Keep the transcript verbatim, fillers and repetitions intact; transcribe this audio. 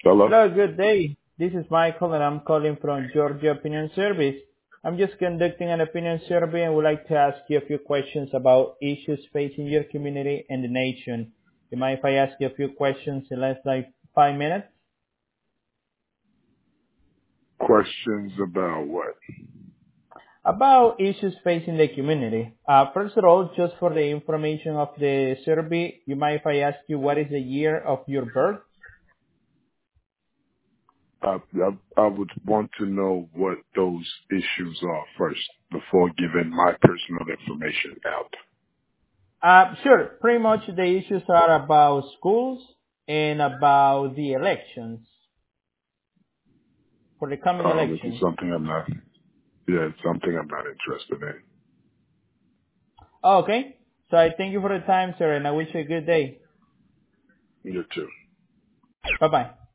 Hello? Hello, good day. This is Michael and I'm calling from Georgia Opinion Service. I'm just conducting an opinion survey and would like to ask you a few questions about issues facing your community and the nation. Do you mind if I ask you a few questions in less than five minutes? Questions about what? About issues facing the community. Uh, first of all, just for the information of the survey, you mind if I ask you what is the year of your birth? I, I, I would want to know what those issues are first before giving my personal information out. Uh, sure. Pretty much the issues are about schools and about the elections, for the coming Uh, which is elections. something I'm not, yeah, it's something I'm not interested in. Okay. So I thank you for the time, sir, and I wish you a good day. You too. Bye-bye.